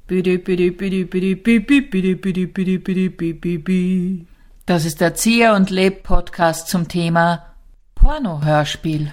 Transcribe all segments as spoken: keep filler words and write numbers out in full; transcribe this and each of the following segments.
Das ist der Erzieher und Leb Podcast zum Thema Porno-Hörspiel.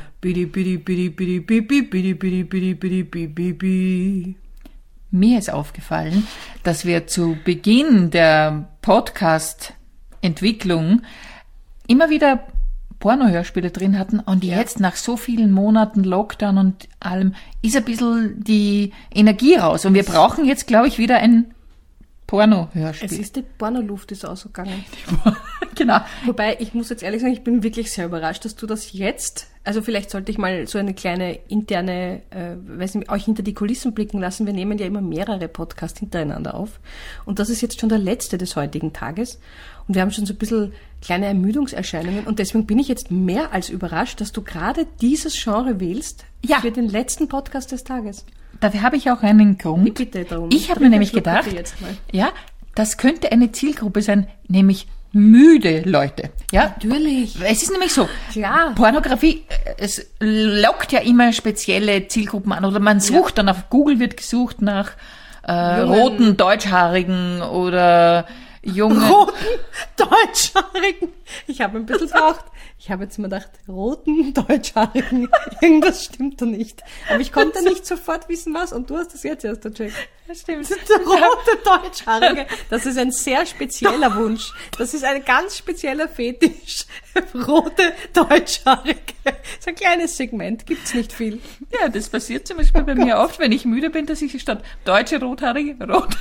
Mir ist aufgefallen, dass wir zu Beginn der Podcast-Entwicklung immer wieder Porno-Hörspiele drin hatten und ja. Jetzt nach so vielen Monaten Lockdown und allem ist ein bisschen die Energie raus und wir brauchen jetzt, glaube ich, wieder ein Porno-Hörspiel. Es ist die Pornoluft ist ausgegangen. Genau. Wobei, ich muss jetzt ehrlich sagen, ich bin wirklich sehr überrascht, dass du das jetzt, also vielleicht sollte ich mal so eine kleine interne, äh, weiß nicht, euch hinter die Kulissen blicken lassen. Wir nehmen ja immer mehrere Podcasts hintereinander auf. Und das ist jetzt schon der letzte des heutigen Tages. Und wir haben schon so ein bisschen kleine Ermüdungserscheinungen. Und deswegen bin ich jetzt mehr als überrascht, dass du gerade dieses Genre wählst ja. für den letzten Podcast des Tages. Dafür habe ich auch einen Grund. Ich bitte darum. Ich habe mir nämlich gedacht, ja, das könnte eine Zielgruppe sein, nämlich müde Leute. Ja, natürlich. Es ist nämlich so, Klar. Pornografie, es lockt ja immer spezielle Zielgruppen an. Oder man sucht ja. dann auf Google, wird gesucht nach äh, roten Deutschhaarigen oder jungen... Roten Deutschhaarigen. Ich habe ein bisschen gebraucht. Ich habe jetzt mal gedacht, roten Deutschhaarigen. Irgendwas stimmt da nicht. Aber ich konnte nicht sofort wissen, was. Und du hast das jetzt erst gecheckt. Das stimmt. Rote Deutschhaarige. Das ist ein sehr spezieller Wunsch. Das ist ein ganz spezieller Fetisch. Rote Deutschhaarige. So ein kleines Segment. Gibt's nicht viel. Ja, das passiert zum Beispiel oh bei Gott. mir oft, wenn ich müde bin, dass ich statt deutsche Rothaarige, rote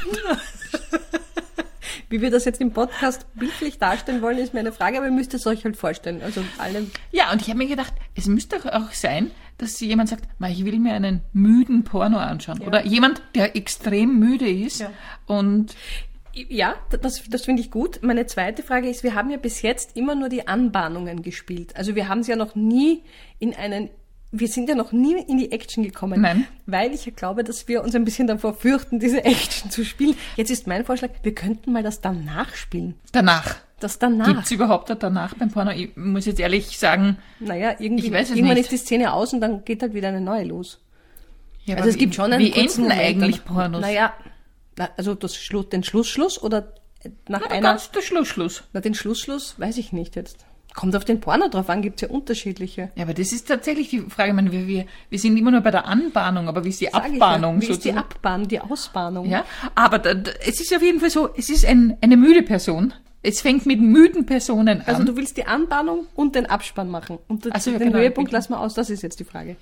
Wie wir das jetzt im Podcast bildlich darstellen wollen, ist mir eine Frage, aber ihr müsst es euch halt vorstellen. Also alle. Ja, und ich habe mir gedacht, es müsste doch auch sein, dass jemand sagt, ich will mir einen müden Porno anschauen. Ja. Oder jemand, der extrem müde ist. Ja. Und ja, das, das finde ich gut. Meine zweite Frage ist, wir haben ja bis jetzt immer nur die Anbahnungen gespielt. Also wir haben es ja noch nie in einen Wir sind ja noch nie in die Action gekommen, Nein. weil ich ja glaube, dass wir uns ein bisschen davor fürchten, diese Action zu spielen. Jetzt ist mein Vorschlag, wir könnten mal das danach spielen. Danach? Das danach. Gibt's überhaupt das danach beim Porno? Ich muss jetzt ehrlich sagen, naja, irgendwie, ich weiß es irgendwann nicht. ist die Szene aus und dann geht halt wieder eine neue los. Ja, also es gibt schon einen Wie enden eigentlich Pornos? Naja, also das Schluss, den Schlussschluss oder nach na, einer... Ganz der Schlussschluss. Na, den Schlussschluss weiß ich nicht jetzt. Kommt auf den Porno drauf an, gibt's ja unterschiedliche. Ja, aber das ist tatsächlich die Frage. Ich meine, wir, wir, wir sind immer nur bei der Anbahnung, aber wie ist die Sag Abbahnung? Ja. Wie ist die Abbahnung, die Ausbahnung? Ja, aber da, da, es ist auf jeden Fall so, es ist ein, eine müde Person. Es fängt mit müden Personen an. Also du willst die Anbahnung und den Abspann machen. Und also, den ja, genau, Höhepunkt lassen wir aus, das ist jetzt die Frage.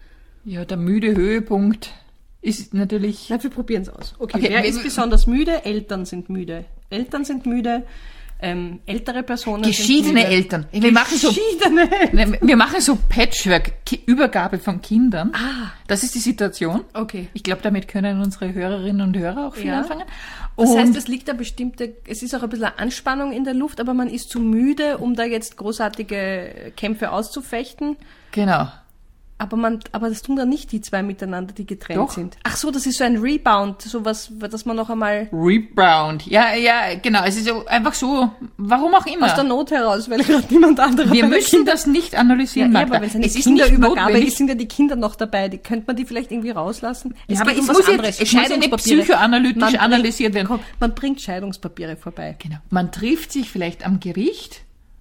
Ja, der müde Höhepunkt ist natürlich... Na, wir probieren es aus. Okay, okay wer wir, ist besonders müde? Eltern sind müde. Eltern sind müde. Ähm, ältere Personen Geschiedene sind Eltern. Wir machen so, Geschiedene wir machen so Patchwork, Übergabe von Kindern. Ah. Das ist die Situation. Okay. Ich glaube, damit können unsere Hörerinnen und Hörer auch viel ja. anfangen. Das und heißt, es liegt da bestimmte, es ist auch ein bisschen Anspannung in der Luft, aber man ist zu müde, um da jetzt großartige Kämpfe auszufechten. Genau. Aber man, aber das tun dann nicht die zwei miteinander, die getrennt Doch. sind. Ach so, das ist so ein Rebound, sowas, dass man noch einmal... Rebound, ja, ja, genau. Es ist so, einfach so, warum auch immer. Aus der Not heraus, weil gerade niemand anderer... Wir müssen das nicht analysieren, ja, Magda. Ja, aber wenn es eine es Kinderübergabe ist, sind ja die Kinder noch dabei. Die könnte man die vielleicht irgendwie rauslassen? Es ja, aber es muss, jetzt, es muss ja nicht psychoanalytisch man analysiert werden. Komm, man bringt Scheidungspapiere vorbei. Genau. Man trifft sich vielleicht am Gericht.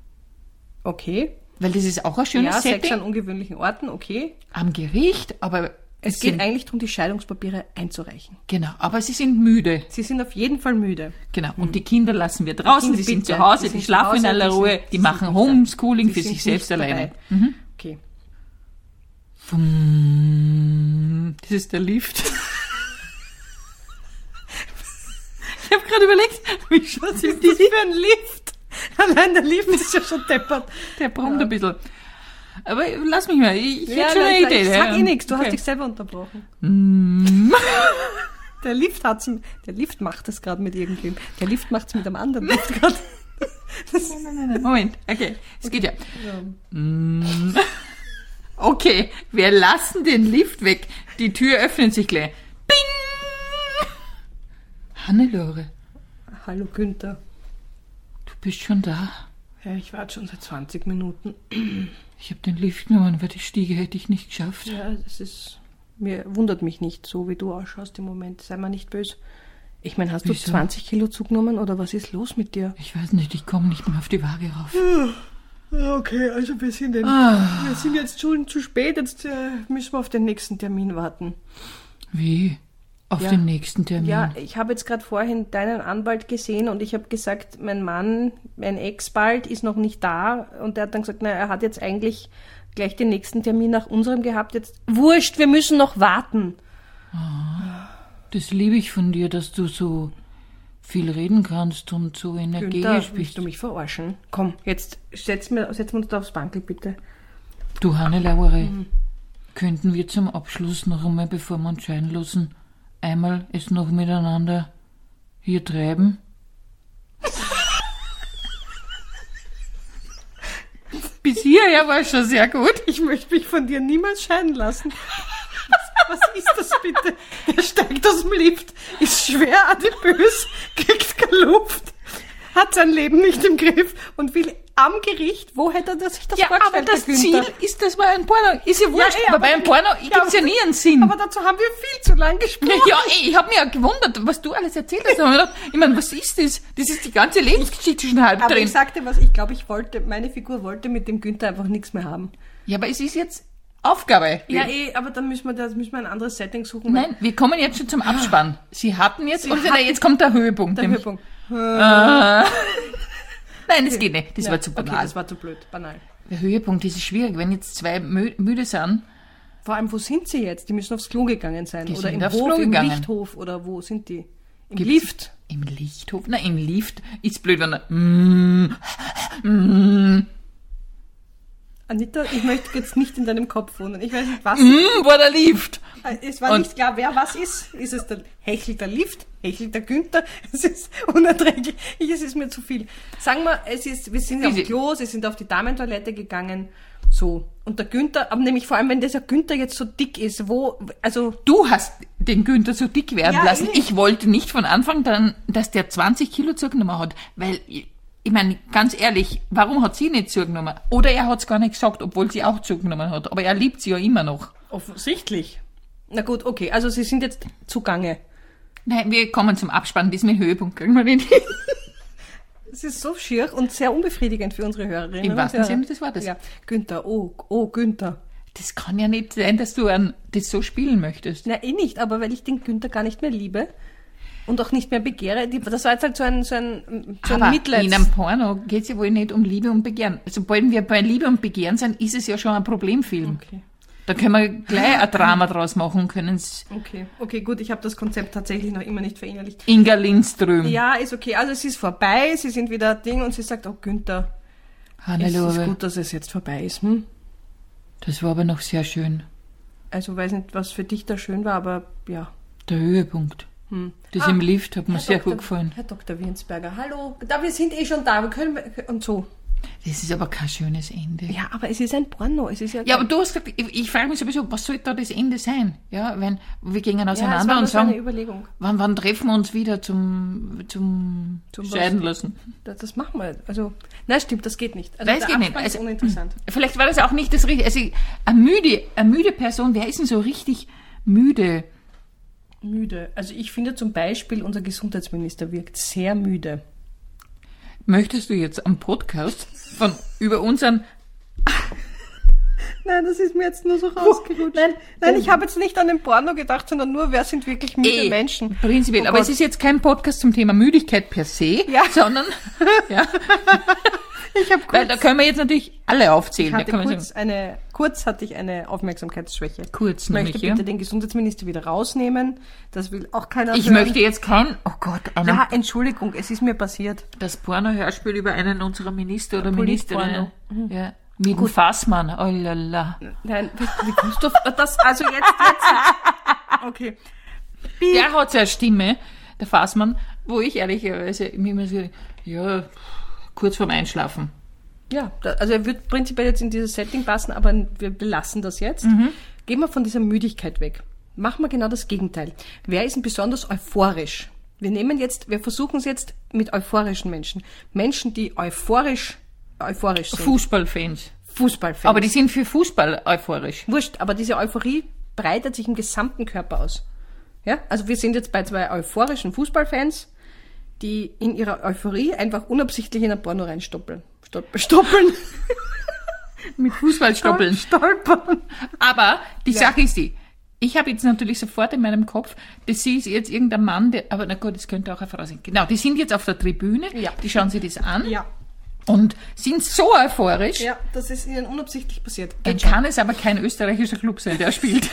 Okay. Weil das ist auch ein schönes ja, Setting. Sex an ungewöhnlichen Orten, okay. Am Gericht, aber... Es, es geht eigentlich darum, die Scheidungspapiere einzureichen. Genau, aber sie sind müde. Sie sind auf jeden Fall müde. Genau, und mhm. die Kinder lassen wir draußen, die, die sind zu Hause, die, die schlafen in aller Ruhe, die, die machen Homeschooling für sich selbst alleine. Mhm. Okay. Das ist der Lift. Ich habe gerade überlegt, wie schaut sich das für ein Lift? Allein der Lift ist ja schon deppert. Der brummt ja. ein bisschen. Aber lass mich mal, ich, ich ja, hätte schon eine Idee. Ich sag ja. eh nichts, du okay. hast dich selber unterbrochen. Mm. Der Lift hat's, der Lift macht es gerade mit irgendwem. Der Lift macht's mit einem anderen Lift gerade. Nein, nein, nein, nein, Moment, okay, es geht ja. ja. Mm. Okay, wir lassen den Lift weg. Die Tür öffnet sich gleich. Bing! Hannelore. Hallo Günther. Du bist schon da? Ja, ich warte schon seit zwanzig Minuten. Ich habe den Lift genommen, weil die Stiege hätte ich nicht geschafft. Ja, das ist, mir wundert mich nicht, so wie du ausschaust im Moment. Sei mal nicht böse. Ich meine, hast du Wieso? zwanzig Kilo zugenommen oder was ist los mit dir? Ich weiß nicht, ich komme nicht mehr auf die Waage rauf. Okay, also wir sind, den, Ah. wir sind jetzt schon zu spät, jetzt äh, müssen wir auf den nächsten Termin warten. Wie? Auf Ja. den nächsten Termin? Ja, ich habe jetzt gerade vorhin deinen Anwalt gesehen und ich habe gesagt, mein Mann, mein Ex bald, ist noch nicht da und der hat dann gesagt, na, er hat jetzt eigentlich gleich den nächsten Termin nach unserem gehabt. Jetzt wurscht, wir müssen noch warten. Das liebe ich von dir, dass du so viel reden kannst und so energetisch Günther, bist. willst du mich verarschen? Komm, jetzt setzen wir, setzen wir uns da aufs Bankel, bitte. Du, Hannelauere, Mhm. könnten wir zum Abschluss noch einmal, bevor wir uns scheiden lassen, einmal es noch miteinander hier treiben? Bis hierher war es schon sehr gut. Ich möchte mich von dir niemals scheiden lassen. Was, was ist das bitte? Der steigt aus dem Lift, ist schwer adipös, kriegt keine Luft, hat sein Leben nicht im Griff und will am Gericht, wo hätte er sich das Ja, aber vorgestellt, das Herr Ziel Günther? ist, das war ein Porno. Ist ja wurscht, eh, aber aber bei einem ich- Porno ja, gibt's ja aber- nie einen Sinn. Aber dazu haben wir viel zu lang gesprochen. Ja, ey, ich habe mich ja gewundert, was du alles erzählt hast. Ich, gedacht, ich meine, was ist das? Das ist die ganze Lebensgeschichte schon halb Aber drin. ich sagte was, ich glaube, ich wollte, meine Figur wollte mit dem Günther einfach nichts mehr haben. Ja, aber es ist jetzt Aufgabe. Ja, eh, aber dann müssen wir, das müssen wir ein anderes Setting suchen. Nein, wir kommen jetzt schon zum Abspann. Sie hatten jetzt, Sie und hatten- jetzt kommt der Höhepunkt. Der nämlich- Höhepunkt. Nein, das geht nicht. Das Ja, war zu okay, banal. das war zu blöd, banal. Der Höhepunkt ist schwierig, wenn jetzt zwei mü müde sind. Vor allem, wo sind sie jetzt? Die müssen aufs Klo gegangen sein. Die oder sind im aufs Hof, Klo im gegangen. Lichthof, oder wo sind die? Im Gibt's- Lift. Im Lichthof? Nein, im Lift ist blöd, wenn er mm, mm, Anita, ich möchte jetzt nicht in deinem Kopf wohnen. Ich weiß nicht, was. mm, war der Lift. Es war Und- nicht klar, wer was ist. Ist es der hechelt der Lift? Hechelt der Günther? Es ist unerträglich. Ich, es ist mir zu viel. Sagen wir, es ist, wir sind auf Diese- Klo, sie sind auf die Damentoilette gegangen. So. Und der Günther, aber nämlich vor allem, wenn dieser Günther jetzt so dick ist, wo, also, Du hast den Günther so dick werden Ja, lassen. eh. Ich wollte nicht von Anfang dann, dass der zwanzig Kilo zugenommen hat, weil, ich, ich meine, ganz ehrlich, warum hat sie nicht zugenommen? Oder er hat's gar nicht gesagt, obwohl sie auch zugenommen hat. Aber er liebt sie ja immer noch. offensichtlich. Na gut, okay, also sie sind jetzt zugange. Nein, wir kommen zum Abspann, bis mit Höhepunkt kriegen wir nicht hin. Es ist so schier und sehr unbefriedigend für unsere Hörerinnen. Im und wahrsten Hörer. Sinne des Wortes. Ja, Günther, oh, oh, Günther. Das kann ja nicht sein, dass du an, das so spielen möchtest. Na, eh nicht, aber weil ich den Günther gar nicht mehr liebe und auch nicht mehr begehre. Die, das war jetzt halt so ein, so ein, so ein Aber Mitleids... in einem Porno geht's ja wohl nicht um Liebe und Begehren. Sobald wir bei Liebe und Begehren sind, ist es ja schon ein Problemfilm. Okay. Da können wir gleich ein Drama draus machen und können es Okay, okay, gut, ich habe das Konzept tatsächlich noch immer nicht verinnerlicht. Inga Lindström. Ja, ist okay. Also es ist vorbei, sie sind wieder Ding und sie sagt, oh Günther, es ist Hannelore, gut, dass es jetzt vorbei ist. Hm? das war aber noch sehr schön. Also weiß nicht, was für dich da schön war, aber ja. Der Höhepunkt. Hm. Das Ah, im Lift hat mir Herr sehr Doktor gut gefallen. Herr Doktor Wiensberger, hallo. Da, wir sind eh schon da, wir können und so. Das ist aber kein schönes Ende. Ja, aber es ist ein Porno, es ist ja... Ja, aber du hast gesagt, ich, ich frage mich sowieso, was soll da das Ende sein? Ja, wenn wir gehen ja, es auseinander war und nur so eine sagen, Überlegung. wann, wann treffen wir uns wieder zum, zum, Zum Scheiden was? lassen? Das, das machen wir. Also, nein, stimmt, das geht nicht. Also Nein, es der geht nicht. Abspann ist Also, uninteressant. Vielleicht war das auch nicht das Richtige. Also, eine müde, eine müde Person, wer ist denn so richtig müde? Müde. Also ich finde zum Beispiel, unser Gesundheitsminister wirkt sehr müde. Möchtest du jetzt am Podcast von, über unseren, Nein, das ist mir jetzt nur so rausgerutscht. Nein, nein, ich habe jetzt nicht an den Porno gedacht, sondern nur, wer sind wirklich müde Eh, Menschen. prinzipiell, Oh aber Gott. es ist jetzt kein Podcast zum Thema Müdigkeit per se, Ja. sondern, ja, Ich habe weil kurz, da können wir jetzt natürlich alle ich aufzählen. Da hatte kann man kurz sagen, eine, kurz hatte ich eine Aufmerksamkeitsschwäche. kurz Ich möchte nämlich, bitte ja. den Gesundheitsminister wieder rausnehmen. Das will auch keiner Ich hören. möchte jetzt kein, oh Gott, einen, Ja, Entschuldigung, es ist mir passiert. das Porno-Hörspiel über einen unserer Minister oder Politporno. Ministerinnen. Ja. Mit dem Fassmann, oh lala. Nein, wie, wie kommst du auf das? Also jetzt, jetzt. Okay. Der hat so eine Stimme, der Fassmann, wo ich ehrlicherweise mir immer so, ja, kurz vorm Einschlafen. Ja, da, also er wird prinzipiell jetzt in dieses Setting passen, aber wir belassen das jetzt. Mhm. Gehen wir von dieser Müdigkeit weg. Machen wir genau das Gegenteil. Wer ist denn besonders euphorisch? Wir nehmen jetzt, wir versuchen es jetzt mit euphorischen Menschen. Menschen, die euphorisch, euphorisch sind. Fußballfans. Fußballfans. Aber die sind für Fußball euphorisch. Wurscht, aber diese Euphorie breitet sich im gesamten Körper aus. Ja? Also wir sind jetzt bei zwei euphorischen Fußballfans, die in ihrer Euphorie einfach unabsichtlich in ein Porno reinstoppeln. Stopp- Stoppeln. Mit Fußballstoppeln. Stolpern. Aber die Ja. Sache ist die, ich habe jetzt natürlich sofort in meinem Kopf, das ist jetzt irgendein Mann, der, aber na gut, das könnte auch eine Frau sein. Genau, die sind jetzt auf der Tribüne, Ja. die schauen sich das an Ja. und sind so euphorisch. Ja, das ist ihnen unabsichtlich passiert. Dann kann es aber kein österreichischer Club sein, der spielt.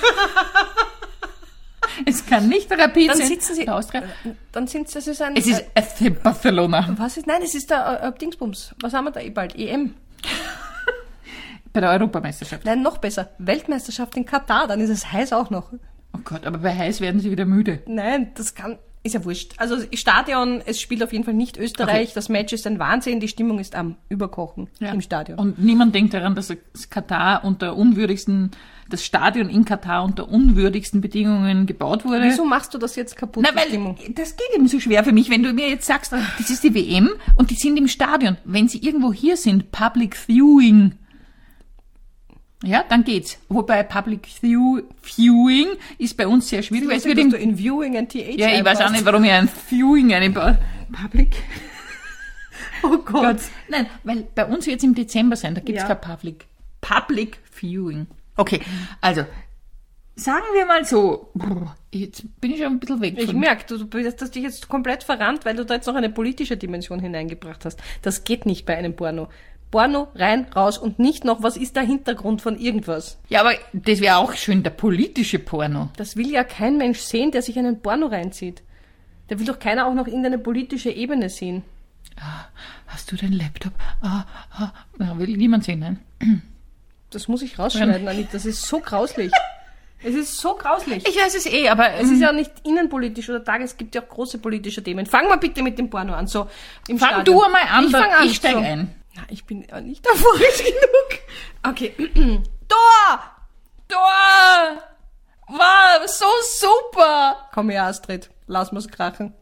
Es kann nicht der Rapid Dann sein. sitzen sie, der Austria. dann sind sie, das ist ein, Es ist F C Barcelona. was ist, nein, es ist der äh, Dingsbums. Was haben wir da eh bald? E M. Bei der Europameisterschaft. Nein, noch besser. Weltmeisterschaft in Katar, dann ist es heiß auch noch. Oh Gott, aber bei heiß werden sie wieder müde. Nein, das kann, ist ja wurscht. Also Stadion, es spielt auf jeden Fall nicht Österreich. Okay. Das Match ist ein Wahnsinn, die Stimmung ist am Überkochen im Stadion. Und niemand denkt daran, dass das Katar unter unwürdigsten, das Stadion in Katar unter unwürdigsten Bedingungen gebaut wurde. Wieso machst du das jetzt kaputt, Na, die weil Stimmung? das geht eben so schwer für mich, wenn du mir jetzt sagst, das ist die W M und die sind im Stadion. Wenn sie irgendwo hier sind, Public Viewing, ja, dann geht's. Wobei Public View, Viewing ist bei uns sehr schwierig, weil es Lustig, wird dass im, du in Viewing ein T H ja, ich weiß auch einbaust. nicht, warum ich ein Viewing einbaue. Public? Oh Gott. Gott. Nein, weil bei uns wird es im Dezember sein, da gibt's Ja. kein Public. Public Viewing. Okay, also, sagen wir mal so, brr, jetzt bin ich schon ein bisschen weg Ich von... merke, du, du hast dich jetzt komplett verrannt, weil du da jetzt noch eine politische Dimension hineingebracht hast. Das geht nicht bei einem Porno. Porno, rein, raus und nicht noch, was ist der Hintergrund von irgendwas? Ja, aber das wäre auch schön, der politische Porno. Das will ja kein Mensch sehen, der sich einen Porno reinzieht. Da will doch keiner auch noch irgendeine politische Ebene sehen. Hast du den Laptop? Ah, ah, na, will niemand sehen, nein? Das muss ich rausschneiden, Anita. Das ist so grauslich. Es ist so grauslich. Ich weiß es eh, aber Es ist ja nicht innenpolitisch oder Tag, es gibt ja auch große politische Themen. Fang mal bitte mit dem Porno an, so im fang Stadion. du einmal an, Ich dann fang an. ich steig so. ein. Na, ich bin ja nicht euphorisch genug. Okay. Tor! Tor! Wow, so super! Komm her, Astrid. Lass mal's krachen.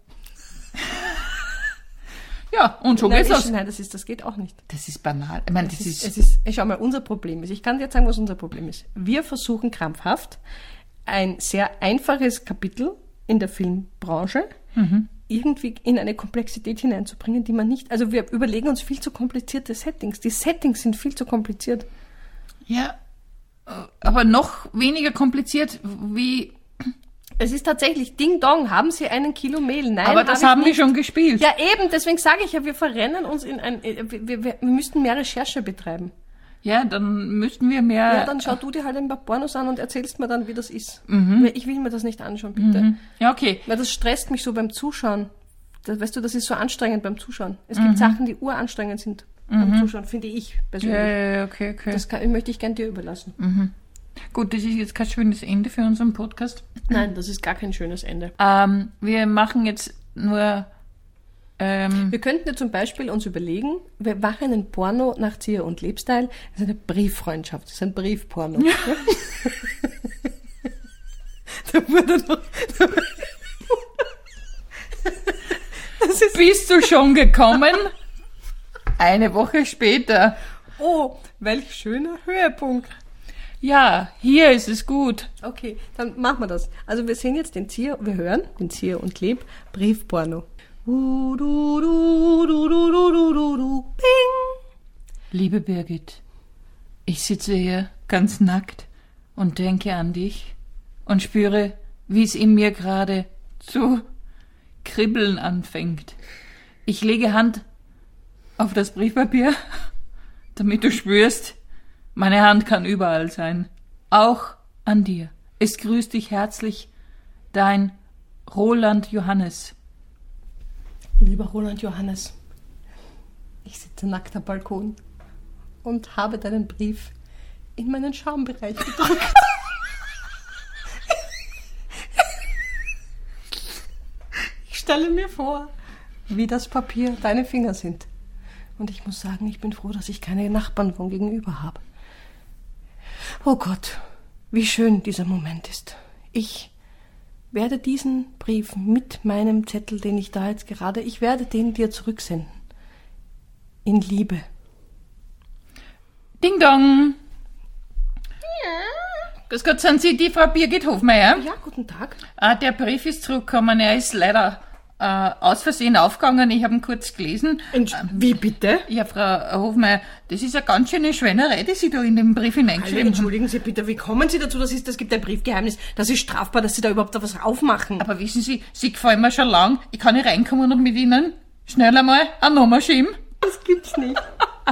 Ja, und so Nein, geht's ich, los. nein, das ist, das geht auch nicht. Das ist banal. Ich meine, das Es ist, ist... es ist, ich schau mal, unser Problem ist, ich kann dir jetzt sagen, was unser Problem ist. Wir versuchen krampfhaft, ein sehr einfaches Kapitel in der Filmbranche irgendwie in eine Komplexität hineinzubringen, die man nicht, also wir überlegen uns viel zu komplizierte Settings. Die Settings sind viel zu kompliziert. Ja, aber noch weniger kompliziert wie... Es ist tatsächlich Ding Dong, haben Sie einen Kilo Mehl? Nein, aber das hab haben ich wir nicht. schon gespielt. Ja, eben, deswegen sage ich ja, wir verrennen uns in ein, wir, wir, wir müssten mehr Recherche betreiben. Ja, dann müssten wir mehr... Ja, dann schau du dir halt ein paar Pornos an und erzählst mir dann, wie das ist. Weil Ich will mir das nicht anschauen, bitte. Mhm. Ja, okay. Weil das stresst mich so beim Zuschauen. Das, weißt du, das ist so anstrengend beim Zuschauen. Es gibt Sachen, die uranstrengend sind beim Zuschauen, finde ich persönlich. Ja, ja, ja, okay, okay. Das kann, möchte ich gern dir überlassen. Gut, das ist jetzt kein schönes Ende für unseren Podcast. Nein, das ist gar kein schönes Ende. Ähm, wir machen jetzt nur... Ähm, Wir könnten ja zum Beispiel uns überlegen, wir machen einen Porno nach Zier und Lebstyle. Das ist eine Brieffreundschaft, das ist ein Briefporno. Ja. Da wurde noch, das ist, bist du schon gekommen? Eine Woche später. oh, welch schöner Höhepunkt. Ja, hier ist es gut. Okay, dann machen wir das. Also wir sehen jetzt den Zier, wir hören den Zier und Leb Briefporno. Du, du, du, du, du, du, du, du, du, ping. Liebe Birgit, ich sitze hier ganz nackt und denke an dich und spüre, wie es in mir gerade zu kribbeln anfängt. Ich lege Hand auf das Briefpapier, damit du spürst, meine Hand kann überall sein, auch an dir. Es grüßt dich herzlich, dein Roland Johannes. Lieber Roland Johannes, ich sitze nackt am Balkon und habe deinen Brief in meinen Schambereich gedrückt. Ich stelle mir vor, wie das Papier deine Finger sind. Und ich muss sagen, ich bin froh, dass ich keine Nachbarn von gegenüber habe. Oh Gott, wie schön dieser Moment ist. Ich werde diesen Brief mit meinem Zettel, den ich da jetzt gerade, ich werde den dir zurücksenden. In Liebe. Ding Dong! Grüß Gott, sind Sie die Frau Birgit Hofmeier? Ja, guten Tag. Äh, der Brief ist zurückgekommen, er ist leider äh, aus Versehen aufgegangen, ich habe ihn kurz gelesen. Entsch- Wie bitte? Ja, Frau Hofmeier, das ist eine ganz schöne Schweinerei, die Sie da in den Brief Hallo, hineingeschrieben haben. entschuldigen Sie bitte, wie kommen Sie dazu? Das ist, das gibt ein Briefgeheimnis. Das ist strafbar, dass Sie da überhaupt was aufmachen. Aber wissen Sie, Sie gefallen mir schon lang, ich kann nicht reinkommen und mit Ihnen schnell einmal eine Nummer schieben. Das gibt's nicht.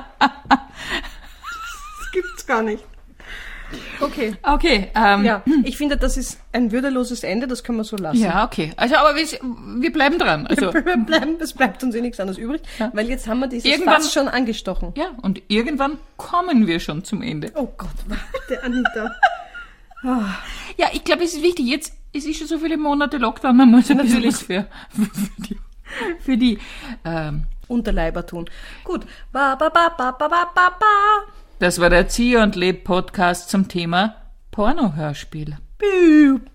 Das gibt's gar nicht. Okay. Okay, ähm, Ja, ich finde, das ist ein würdeloses Ende, das können wir so lassen. ja, okay. Also, aber wir, wir bleiben dran. Also, Wir bleiben, es bleibt uns eh nichts anderes übrig, weil jetzt haben wir dieses Irgendwann- Fass schon angestochen. ja, und irgendwann kommen wir schon zum Ende. Oh Gott, warte, Anita. Ja, ich glaube, es ist wichtig. Jetzt, es ist schon so viele Monate Lockdown, man muss ein bisschen was für, für die, für die ähm, Unterleiber tun. Gut. Ba, ba, ba, ba, ba, ba, ba, ba. Das war der Zieh und Leb Podcast zum Thema Pornohörspiel. Piep.